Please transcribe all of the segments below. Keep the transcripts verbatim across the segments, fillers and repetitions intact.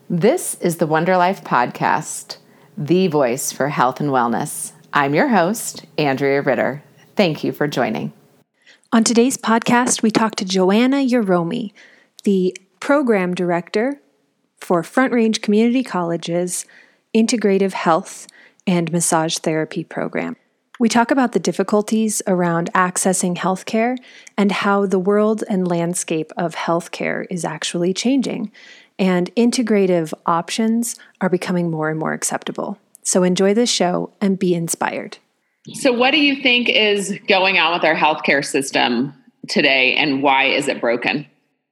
This is the Wonder Life Podcast, the voice for health and wellness. I'm your host, Andrea Ritter. Thank you for joining. On today's podcast, we talk to Joanna Yaromi, the program director for Front Range Community College's Integrative Health and Massage Therapy program. We talk about the difficulties around accessing healthcare and how the world and landscape of healthcare is actually changing, and integrative options are becoming more and more acceptable. So enjoy this show and be inspired. So what do you think is going on with our healthcare system today, and why is it broken?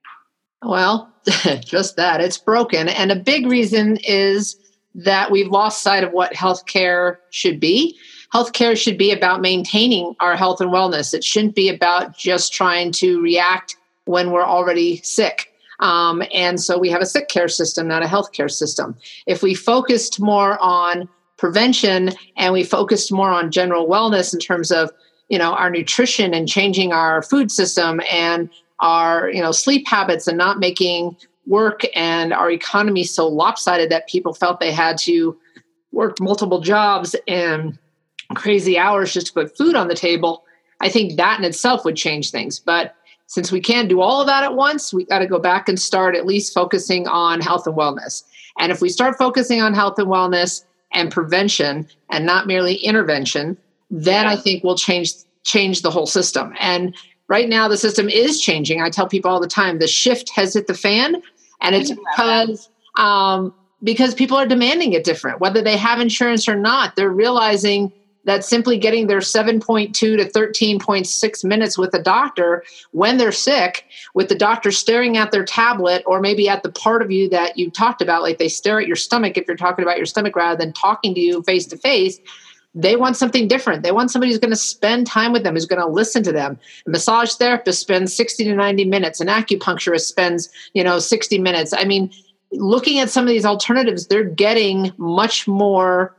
Well, just that. It's broken. And a big reason is that we've lost sight of what healthcare should be. Healthcare should be about maintaining our health and wellness. It shouldn't be about just trying to react when we're already sick. Um, and so we have a sick care system, not a healthcare system. If we focused more on prevention and we focused more on general wellness in terms of, you know, our nutrition and changing our food system and our, you know, sleep habits and not making work and our economy so lopsided that people felt they had to work multiple jobs and crazy hours just to put food on the table, I think that in itself would change things. But since we can't do all of that at once, we got to go back and start at least focusing on health and wellness. And if we start focusing on health and wellness and prevention and not merely intervention, then yeah. I think we'll change change the whole system. And right now the system is changing. I tell people all the time, the shift has hit the fan, and it's because um, because people are demanding it different, whether they have insurance or not. They're realizing that simply getting their seven point two to thirteen point six minutes with a doctor when they're sick, with the doctor staring at their tablet or maybe at the part of you that you talked about, like they stare at your stomach if you're talking about your stomach rather than talking to you face to face, they want something different. They want somebody who's going to spend time with them, who's going to listen to them. A massage therapist spends sixty to ninety minutes. An acupuncturist spends, you know, sixty minutes. I mean, looking at some of these alternatives, they're getting much more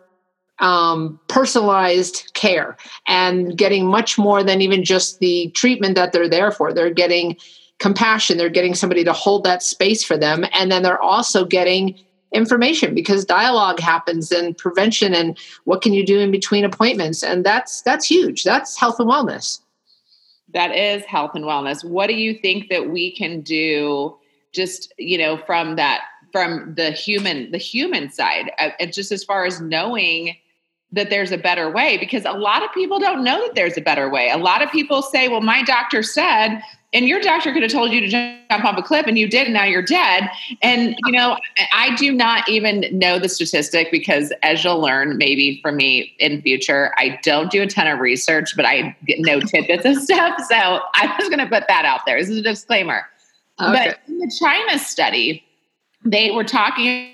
Um, personalized care and getting much more than even just the treatment that they're there for. They're getting compassion. They're getting somebody to hold that space for them. And then they're also getting information because dialogue happens and prevention and what can you do in between appointments. And that's, that's huge. That's health and wellness. That is health and wellness. What do you think that we can do just, you know, from that, from the human, the human side, uh, just as far as knowing that there's a better way? Because a lot of people don't know that there's a better way. A lot of people say, well, my doctor said, and your doctor could have told you to jump off a cliff and you did, and now you're dead. And, you know, I do not even know the statistic because, as you'll learn maybe from me in future, I don't do a ton of research, but I know tidbits of stuff. So I was going to put that out there. This is a disclaimer. Okay. But in the China study, they were talking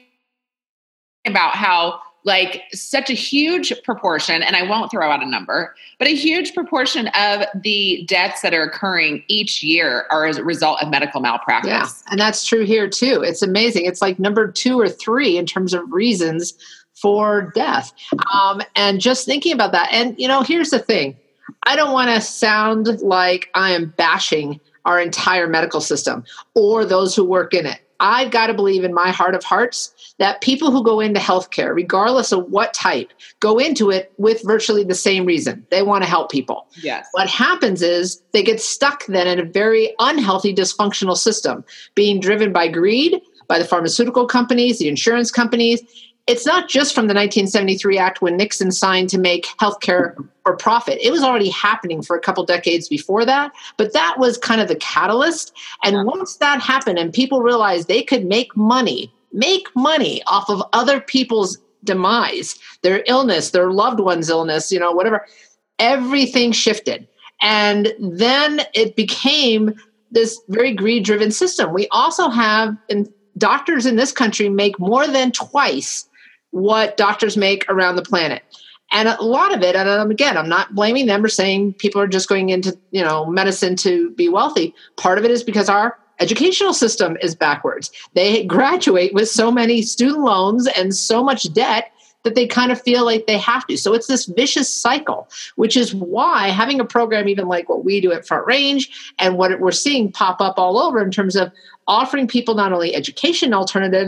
about how like such a huge proportion, and I won't throw out a number, but a huge proportion of the deaths that are occurring each year are as a result of medical malpractice. Yeah, and that's true here too. It's amazing. It's like number two or three in terms of reasons for death. Um, and just thinking about that. And, you know, here's the thing. I don't want to sound like I am bashing our entire medical system or those who work in it. I've got to believe in my heart of hearts that people who go into healthcare, regardless of what type, go into it with virtually the same reason. They want to help people. Yes. What happens is they get stuck then in a very unhealthy, dysfunctional system, being driven by greed, by the pharmaceutical companies, the insurance companies. It's not just from the nineteen seventy-three Act when Nixon signed to make healthcare for profit. It was already happening for a couple decades before that, but that was kind of the catalyst. And once that happened and people realized they could make money, make money off of other people's demise, their illness, their loved one's illness, you know, whatever, everything shifted. And then it became this very greed-driven system. We also have, and doctors in this country make more than twice what doctors make around the planet. And a lot of it, and again, I'm not blaming them or saying people are just going into, you know, medicine to be wealthy. Part of it is because our educational system is backwards. They graduate with so many student loans and so much debt that they kind of feel like they have to. So it's this vicious cycle, which is why having a program even like what we do at Front Range and what we're seeing pop up all over in terms of offering people not only education alternatives,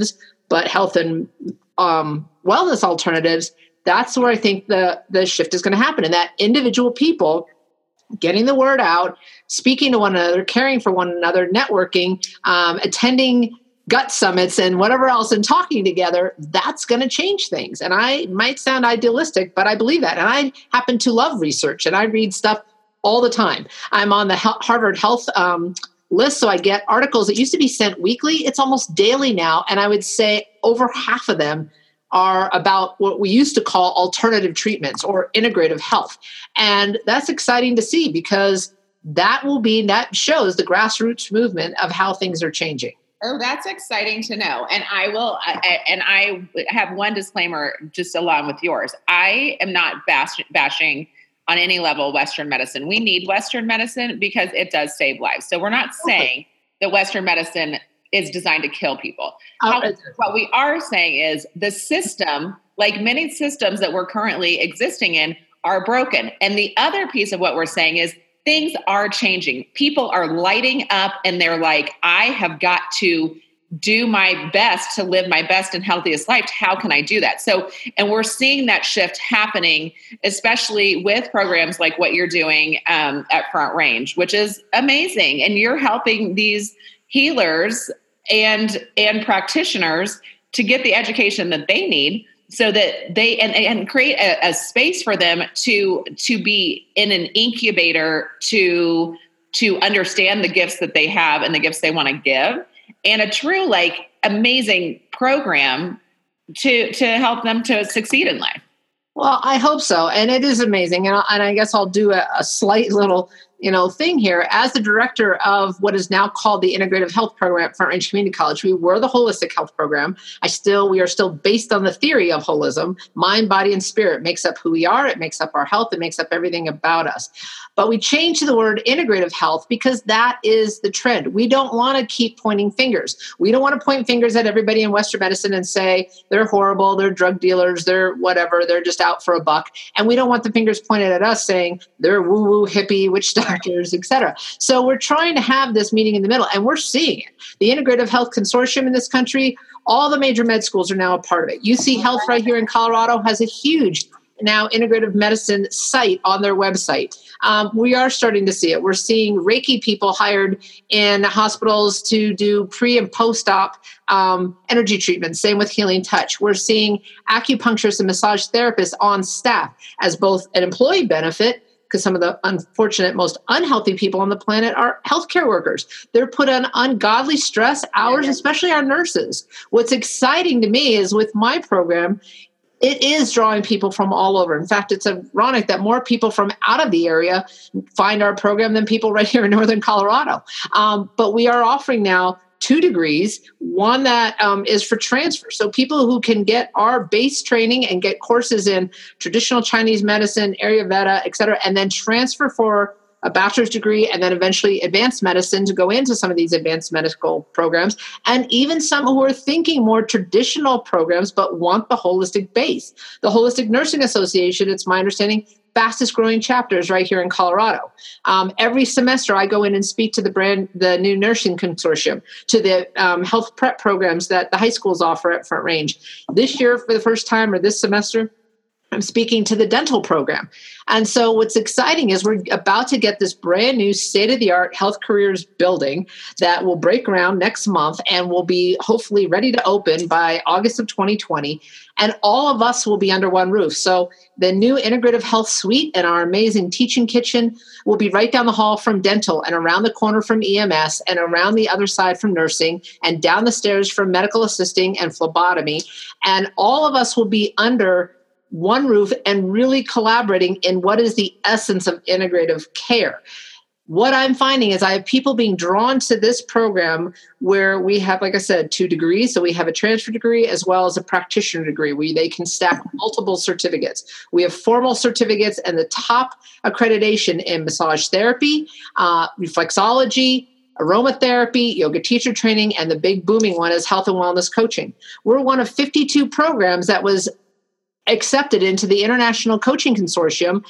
but health and um, wellness alternatives, that's where I think the, the shift is going to happen. And that individual people getting the word out, speaking to one another, caring for one another, networking, um, attending gut summits and whatever else and talking together, that's going to change things. And I might sound idealistic, but I believe that. And I happen to love research and I read stuff all the time. I'm on the Harvard Health um, list, so I get articles that used to be sent weekly. It's almost daily now. And I would say over half of them are about what we used to call alternative treatments or integrative health. And that's exciting to see because that will be, that shows the grassroots movement of how things are changing. Oh, that's exciting to know. And I will, I, and I have one disclaimer just along with yours. I am not bash, bashing on any level Western medicine. We need Western medicine because it does save lives. So we're not saying that Western medicine is designed to kill people. Oh, However, what we are saying is the system, like many systems that we're currently existing in, are broken. And the other piece of what we're saying is things are changing. People are lighting up and they're like, I have got to do my best to live my best and healthiest life. How can I do that? So, and we're seeing that shift happening, especially with programs like what you're doing um, at Front Range, which is amazing. And you're helping these healers and, and practitioners to get the education that they need so that they, and, and create a, a space for them to, to be in an incubator to, to understand the gifts that they have and the gifts they want to give, and a true, like, amazing program to, to help them to succeed in life. Well, I hope so. And it is amazing. And, and I guess I'll do a, a slight little, you know, thing here. As the director of what is now called the Integrative Health Program at Front Range Community College, we were the holistic health program. I still, we are still based on the theory of holism. Mind, body, and spirit makes up who we are. It makes up our health. It makes up everything about us. But we changed to the word integrative health because that is the trend. We don't want to keep pointing fingers. We don't want to point fingers at everybody in Western medicine and say they're horrible, they're drug dealers, they're whatever, they're just out for a buck. And we don't want the fingers pointed at us saying they're woo-woo, hippie, witch doctors, et cetera. So we're trying to have this meeting in the middle, and we're seeing it. The Integrative Health Consortium in this country, all the major med schools are now a part of it. U C Health right here in Colorado has a huge now integrative medicine site on their website. Um, we are starting to see it. We're seeing Reiki people hired in hospitals to do pre and post-op um, energy treatments. Same with Healing Touch. We're seeing acupuncturists and massage therapists on staff as both an employee benefit, because some of the unfortunate, most unhealthy people on the planet are healthcare workers. They're put on ungodly stress hours, especially our nurses. What's exciting to me is with my program, it is drawing people from all over. In fact, it's ironic that more people from out of the area find our program than people right here in Northern Colorado. Um, but we are offering now two degrees, one that um, is for transfer. So people who can get our base training and get courses in traditional Chinese medicine, Ayurveda, et cetera, and then transfer for a bachelor's degree and then eventually advanced medicine to go into some of these advanced medical programs, and even some who are thinking more traditional programs but want the holistic base. The Holistic Nursing Association, it's my understanding, fastest growing chapters right here in Colorado. Um, every semester I go in and speak to the brand, the new nursing consortium, to the um, health prep programs that the high schools offer at Front Range. This year, for the first time, or this semester, I'm speaking to the dental program. And so what's exciting is we're about to get this brand new state-of-the-art health careers building that will break ground next month and will be hopefully ready to open by August of twenty twenty. And all of us will be under one roof. So the new integrative health suite and our amazing teaching kitchen will be right down the hall from dental and around the corner from E M S and around the other side from nursing and down the stairs from medical assisting and phlebotomy. And all of us will be under one roof and really collaborating in what is the essence of integrative care. What I'm finding is I have people being drawn to this program where we have, like I said, two degrees. So we have a transfer degree as well as a practitioner degree where they can stack multiple certificates. We have formal certificates and the top accreditation in massage therapy, uh, reflexology, aromatherapy, yoga teacher training, and the big booming one is health and wellness coaching. We're one of fifty-two programs that was accepted into the International Coaching Consortium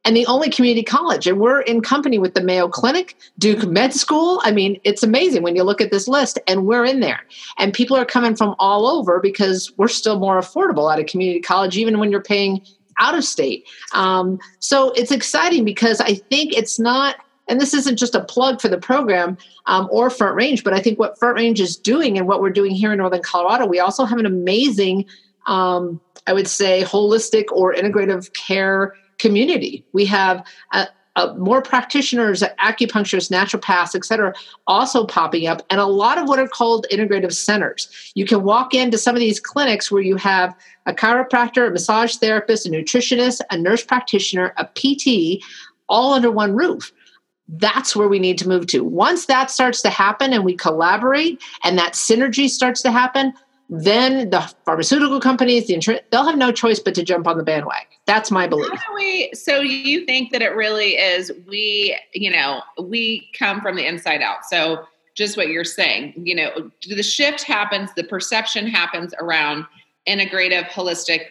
and the only community college. And we're in company with the Mayo Clinic, Duke Med School. I mean, it's amazing when you look at this list, and we're in there. And people are coming from all over because we're still more affordable at a community college, even when you're paying out of state. Um, so it's exciting because I think it's not, and this isn't just a plug for the program um, or Front Range, but I think what Front Range is doing and what we're doing here in Northern Colorado, we also have an amazing, um, I would say, holistic or integrative care community. We have a, a more practitioners, acupuncturists, naturopaths, et cetera, also popping up, and a lot of what are called integrative centers. You can walk into some of these clinics where you have a chiropractor, a massage therapist, a nutritionist, a nurse practitioner, a P T, all under one roof. That's where we need to move to. Once that starts to happen and we collaborate and that synergy starts to happen, then the pharmaceutical companies, the insurance, they'll have no choice but to jump on the bandwagon. That's my belief. How do we, so you think that it really is, we, you know, we come from the inside out. So just what you're saying, you know, the shift happens, the perception happens around integrative, holistic,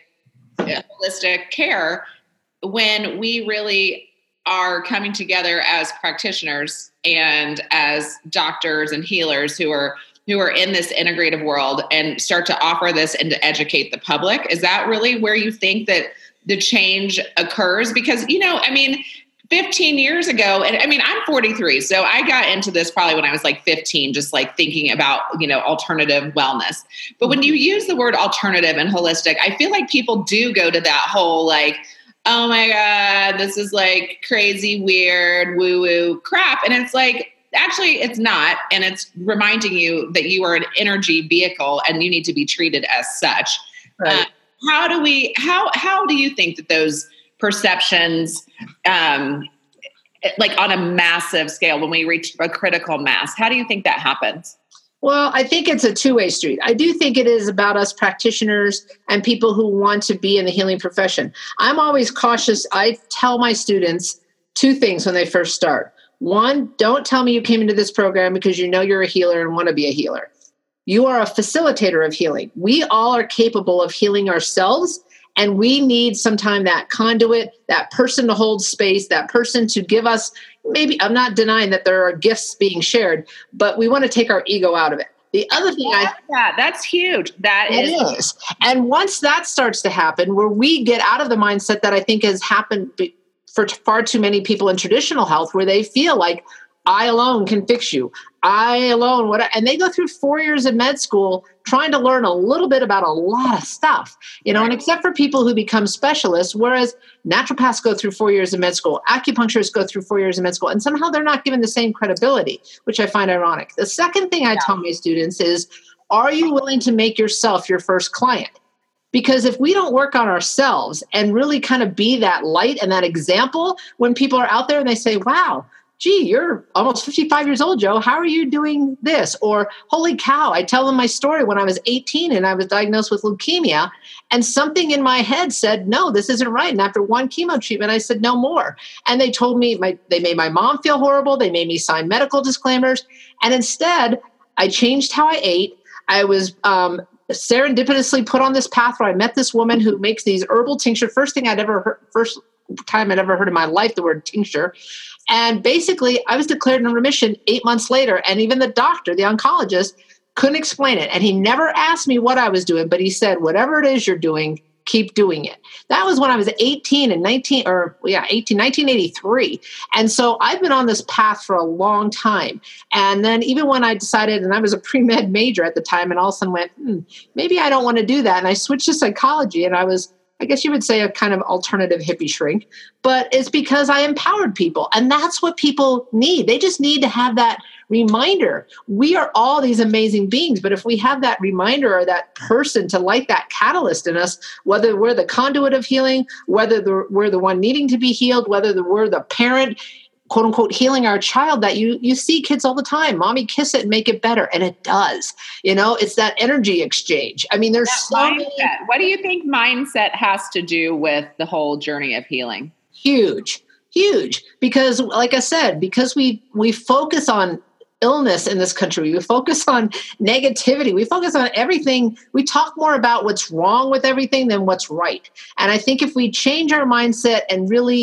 holistic care when we really are coming together as practitioners and as doctors and healers who are who are in this integrative world and start to offer this and to educate the public. Is that really where you think that the change occurs? Because, you know, I mean, fifteen years ago, and I mean, I'm forty-three, so I got into this probably when I was like fifteen, just like thinking about, you know, alternative wellness. But when you use the word alternative and holistic, I feel like people do go to that whole like, oh my God, this is like crazy, weird, woo-woo crap. And it's like, actually, it's not. And it's reminding you that you are an energy vehicle and you need to be treated as such. Right. Uh, how do we, how, how do you think that those perceptions, um, like on a massive scale, when we reach a critical mass, how do you think that happens? Well, I think it's a two-way street. I do think it is about us practitioners and people who want to be in the healing profession. I'm always cautious. I tell my students two things when they first start. One, don't tell me you came into this program because you know you're a healer and want to be a healer. You are a facilitator of healing. We all are capable of healing ourselves, and we need sometimes that conduit, that person to hold space, that person to give us, maybe, I'm not denying that there are gifts being shared, but we want to take our ego out of it. The other thing I that that's huge. That is, is. And once that starts to happen, where we get out of the mindset that I think has happened be, for far too many people in traditional health, where they feel like I alone can fix you. I alone, what? And they go through four years of med school trying to learn a little bit about a lot of stuff, you know, right. And except for people who become specialists, whereas naturopaths go through four years of med school, acupuncturists go through four years of med school, and somehow they're not given the same credibility, which I find ironic. The second thing I yeah. tell my students is, are you willing to make yourself your first client? Because if we don't work on ourselves and really kind of be that light and that example, when people are out there and they say, wow, gee, you're almost fifty-five years old, Joe. How are you doing this? Or, holy cow, I tell them my story when I was eighteen and I was diagnosed with leukemia. And something in my head said, no, this isn't right. And after one chemo treatment, I said, no more. And they told me, my, they made my mom feel horrible. They made me sign medical disclaimers. And instead, I changed how I ate. I was um, serendipitously put on this path where I met this woman who makes these herbal tinctures. First thing I'd ever heard, first time I'd ever heard in my life, the word tincture. And basically, I was declared in remission eight months later. And even the doctor, the oncologist, couldn't explain it. And he never asked me what I was doing, but he said, whatever it is you're doing, keep doing it. That was when I was eighteen and nineteen, or yeah, eighteen, nineteen eighty-three. And so I've been on this path for a long time. And then even when I decided, and I was a pre-med major at the time, and all of a sudden went, hmm, maybe I don't want to do that. And I switched to psychology, and I was, I guess you would say, a kind of alternative hippie shrink, but it's because I empowered people. And that's what people need. They just need to have that reminder. We are all these amazing beings, but if we have that reminder or that person to light that catalyst in us, whether we're the conduit of healing, whether the, we're the one needing to be healed, whether the, we're the parent, quote unquote, healing our child, that you you see kids all the time, mommy, kiss it and make it better. And it does. You know, it's that energy exchange. I mean, there's that so mindset. many. What do you think mindset has to do with the whole journey of healing? Huge, huge. Because like I said, because we we focus on illness in this country, we focus on negativity, we focus on everything. We talk more about what's wrong with everything than what's right. And I think if we change our mindset and really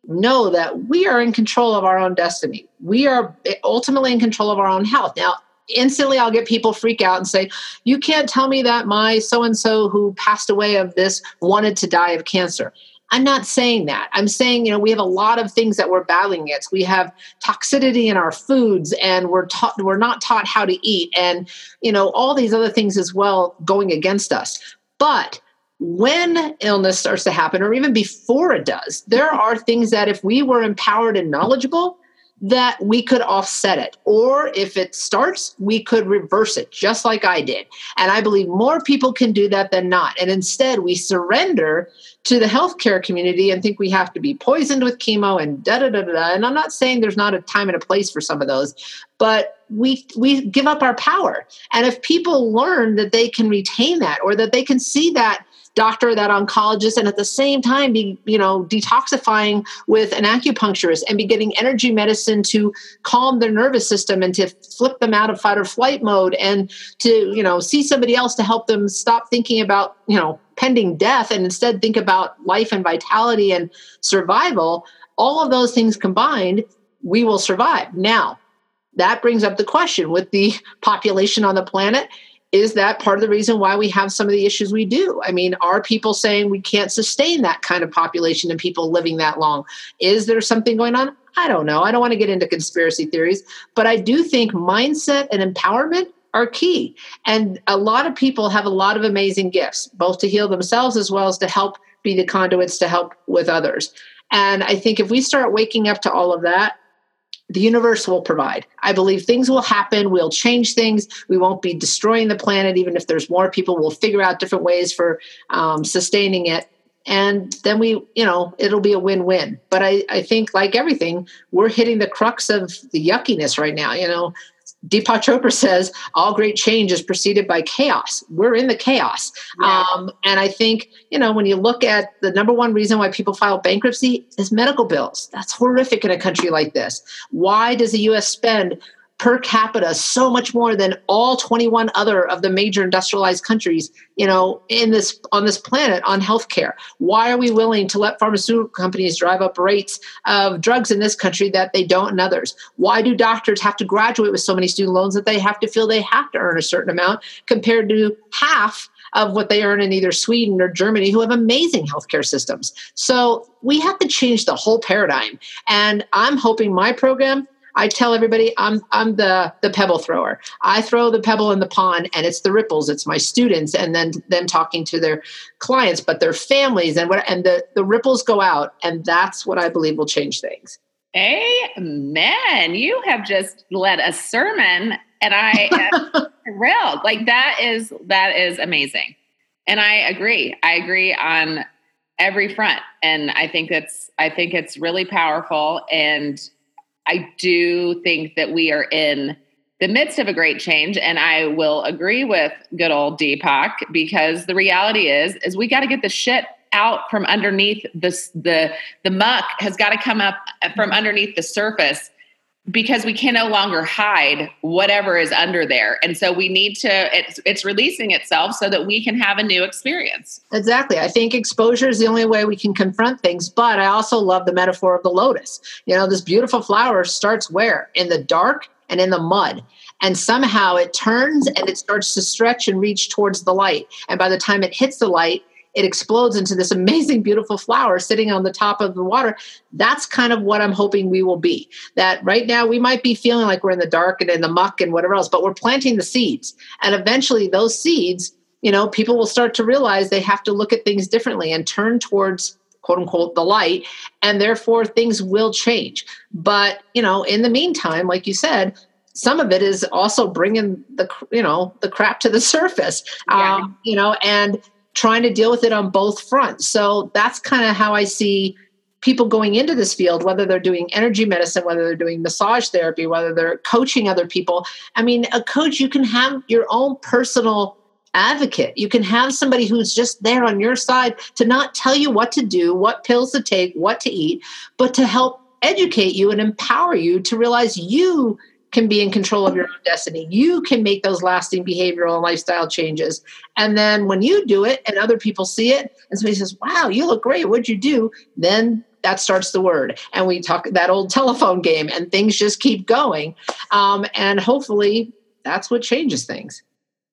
know that we are in control of our own destiny. We are ultimately in control of our own health. Now, instantly I'll get people freak out and say, you can't tell me that my so-and-so who passed away of this wanted to die of cancer. I'm not saying that. I'm saying, you know, we have a lot of things that we're battling against. We have toxicity in our foods, and we're taught, we're not taught how to eat, and, you know, all these other things as well going against us. But when illness starts to happen, or even before it does, there are things that if we were empowered and knowledgeable, that we could offset it. Or if it starts, we could reverse it, just like I did. And I believe more people can do that than not. And instead, we surrender to the healthcare community and think we have to be poisoned with chemo and da da da da. And I'm not saying there's not a time and a place for some of those, but we we give up our power. And if people learn that they can retain that, or that they can see that doctor, that oncologist, and at the same time be, you know, detoxifying with an acupuncturist and be getting energy medicine to calm their nervous system and to flip them out of fight or flight mode, and to, you know, see somebody else to help them stop thinking about, you know, pending death and instead think about life and vitality and survival. All of those things combined, we will survive. Now, that brings up the question with the population on the planet. Is that part of the reason why we have some of the issues we do? I mean, are people saying we can't sustain that kind of population and people living that long? Is there something going on? I don't know. I don't want to get into conspiracy theories, but I do think mindset and empowerment are key. And a lot of people have a lot of amazing gifts, both to heal themselves as well as to help be the conduits to help with others. And I think if we start waking up to all of that, the universe will provide. I believe things will happen. We'll change things. We won't be destroying the planet. Even if there's more people, we'll figure out different ways for um, sustaining it. And then we, you know, it'll be a win-win. But I, I think, like everything, we're hitting the crux of the yuckiness right now. You know, Deepak Chopra says, all great change is preceded by chaos. We're in the chaos. Yeah. Um, and I think, you know, when you look at the number one reason why people file bankruptcy is medical bills. That's horrific in a country like this. Why does the U S spend per capita so much more than all twenty-one other of the major industrialized countries, you know, in this, on this planet on healthcare? Why are we willing to let pharmaceutical companies drive up rates of drugs in this country that they don't in others? Why do doctors have to graduate with so many student loans that they have to feel they have to earn a certain amount compared to half of what they earn in either Sweden or Germany, who have amazing healthcare systems? So we have to change the whole paradigm. And I'm hoping my program, I tell everybody I'm I'm the the pebble thrower. I throw the pebble in the pond, and it's the ripples. It's my students, and then them talking to their clients, but their families, and what and the the ripples go out, and that's what I believe will change things. Amen. You have just led a sermon, and I am thrilled. Like that is that is amazing, and I agree. I agree on every front, and I think that's I think it's really powerful. And I do think that we are in the midst of a great change, and I will agree with good old Deepak, because the reality is, is we got to get the shit out from underneath this, the, the muck has got to come up from underneath the surface, because we can no longer hide whatever is under there. And so we need to, it's, it's releasing itself so that we can have a new experience. Exactly. I think exposure is the only way we can confront things. But I also love the metaphor of the lotus. You know, this beautiful flower starts where? In the dark and in the mud. And somehow it turns and it starts to stretch and reach towards the light. And by the time it hits the light, it explodes into this amazing, beautiful flower sitting on the top of the water. That's kind of what I'm hoping we will be. That right now we might be feeling like we're in the dark and in the muck and whatever else, but we're planting the seeds. And eventually those seeds, you know, people will start to realize they have to look at things differently and turn towards, quote unquote, the light. And therefore things will change. But, you know, in the meantime, like you said, some of it is also bringing the, you know, the crap to the surface, yeah. um, you know, and trying to deal with it on both fronts. So that's kind of how I see people going into this field, whether they're doing energy medicine, whether they're doing massage therapy, whether they're coaching other people. I mean, a coach, you can have your own personal advocate. You can have somebody who's just there on your side to not tell you what to do, what pills to take, what to eat, but to help educate you and empower you to realize you can be in control of your own destiny. You can make those lasting behavioral and lifestyle changes. And then when you do it and other people see it and somebody says, wow, you look great, what'd you do? Then that starts the word. And we talk that old telephone game, and things just keep going. Um, and hopefully that's what changes things.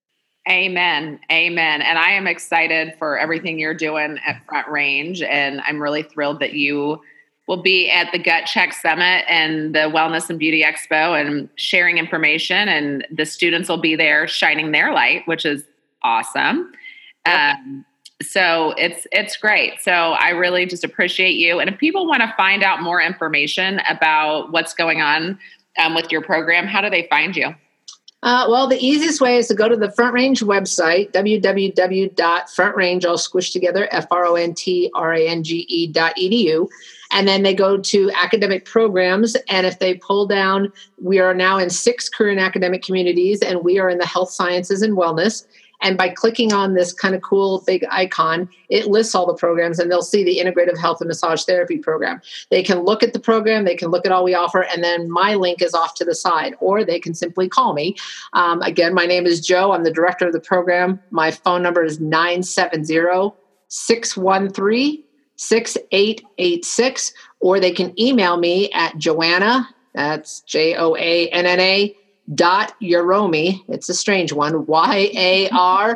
Amen. Amen. And I am excited for everything you're doing at Front Range. And I'm really thrilled that you will be at the Gut Check Summit and the Wellness and Beauty Expo and sharing information. And the students will be there shining their light, which is awesome. Um, so it's, it's great. So I really just appreciate you. And if people want to find out more information about what's going on um, with your program, how do they find you? Uh, well, the easiest way is to go to the Front Range website, w w w dot front range, all squished together, F R O N T R A N G E dot E D U. And then they go to academic programs. And if they pull down, we are now in six career and academic communities, and we are in the health sciences and wellness. And by clicking on this kind of cool big icon, it lists all the programs, and they'll see the integrative health and massage therapy program. They can look at the program, they can look at all we offer, and then my link is off to the side, or they can simply call me. Um, again, my name is Joe. I'm the director of the program. My phone number is nine seven zero, six one three, six eight eight six, or they can email me at Joanna, that's J O A N N A, dot Yaromy. It's a strange one. Y A R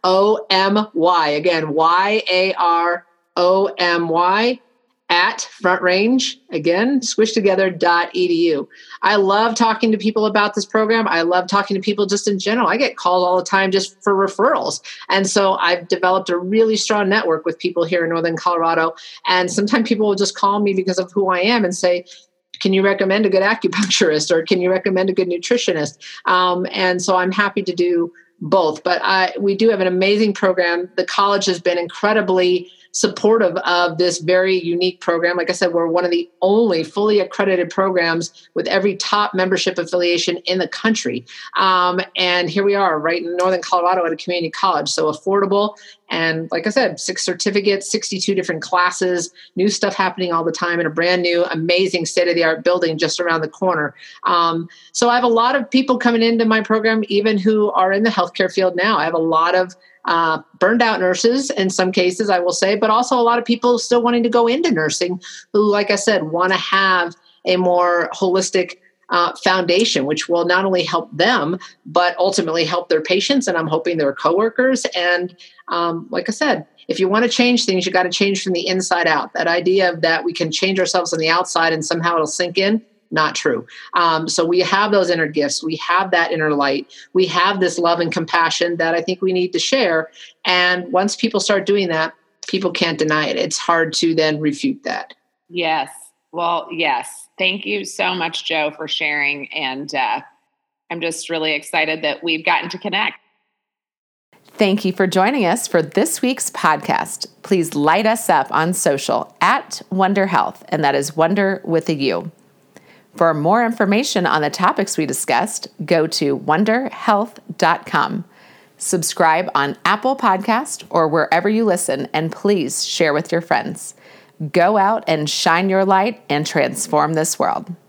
O M Y. Again, Y A R O M Y at Front Range. Again, squish together dot E D U. I love talking to people about this program. I love talking to people just in general. I get calls all the time just for referrals. And so I've developed a really strong network with people here in Northern Colorado. And sometimes people will just call me because of who I am and say, can you recommend a good acupuncturist, or can you recommend a good nutritionist? Um, and so I'm happy to do both. But I, we do have an amazing program. The college has been incredibly supportive of this very unique program. Like I said, we're one of the only fully accredited programs with every top membership affiliation in the country. Um, and here we are right in Northern Colorado at a community college. So affordable. And like I said, six certificates, sixty-two different classes, new stuff happening all the time in a brand new, amazing state-of-the-art building just around the corner. Um, so I have a lot of people coming into my program, even who are in the healthcare field now. I have a lot of uh, burned out nurses in some cases, I will say, but also a lot of people still wanting to go into nursing who, like I said, want to have a more holistic Uh, foundation, which will not only help them, but ultimately help their patients. And I'm hoping their coworkers. And um, like I said, if you want to change things, you got to change from the inside out. That idea of that we can change ourselves on the outside and somehow it'll sink in, not true. Um, so we have those inner gifts. We have that inner light. We have this love and compassion that I think we need to share. And once people start doing that, people can't deny it. It's hard to then refute that. Yes. Well, yes. Thank you so much, Joe, for sharing. And uh, I'm just really excited that we've gotten to connect. Thank you for joining us for this week's podcast. Please light us up on social at Wonder Health, and that is Wonder with a U. For more information on the topics we discussed, go to wonder health dot com. Subscribe on Apple Podcast or wherever you listen, and please share with your friends. Go out and shine your light and transform this world.